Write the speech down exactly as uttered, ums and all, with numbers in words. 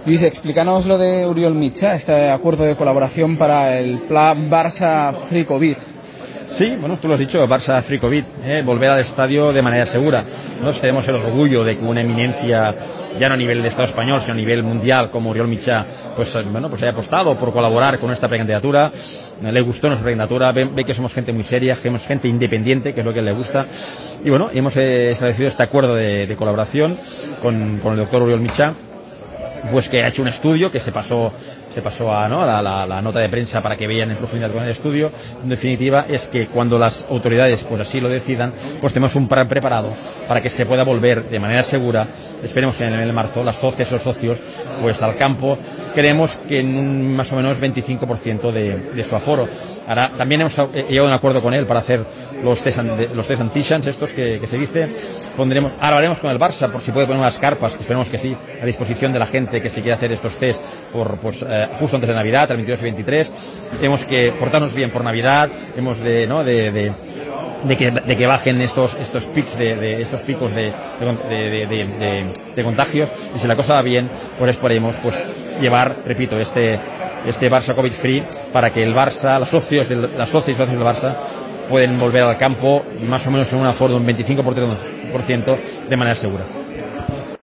Luis, explícanos lo de Oriol Mitjà, este acuerdo de colaboración para el plan Barça Free COVID. Sí, bueno, tú lo has dicho, Barça Free COVID, ¿eh? Volver al estadio de manera segura. Nosotros tenemos el orgullo de que una eminencia, ya no a nivel de Estado español, sino a nivel mundial, como Oriol Mitjà, pues bueno, pues haya apostado por colaborar con nuestra precandidatura. Le gustó nuestra precandidatura, ve, ve que somos gente muy seria, que somos gente independiente, que es lo que le gusta. Y bueno, hemos eh, establecido este acuerdo de, de colaboración con, con el doctor Oriol Mitjà, pues que ha hecho un estudio que se pasó se pasó a, ¿no? a la, la, la nota de prensa para que vean en profundidad con el estudio. En definitiva, es que cuando las autoridades pues así lo decidan, pues tenemos un plan preparado para que se pueda volver de manera segura, esperemos que en el mes de marzo, las socias y los socios pues al campo. Creemos que en un más o menos veinticinco por ciento de, de su aforo. Ahora, también hemos llegado a un acuerdo con él para hacer los test, los test antígenos, estos que, que se dice. Pondremos, ahora hablaremos con el Barça por si puede poner unas carpas, que esperemos que sí, a disposición de la gente que se quiera hacer estos test por, pues, eh, justo antes de Navidad, el veintidós y veintitrés. Tenemos que portarnos bien por Navidad, hemos de, ¿no? de, de De que, de que bajen estos estos pics de, de estos picos de de, de, de, de de contagios, y si la cosa va bien, pues esperemos pues llevar, repito, este este Barça COVID free para que el Barça, los socios del, las socios y socios del Barça pueden volver al campo más o menos en un aforo de un veinticinco por ciento de manera segura.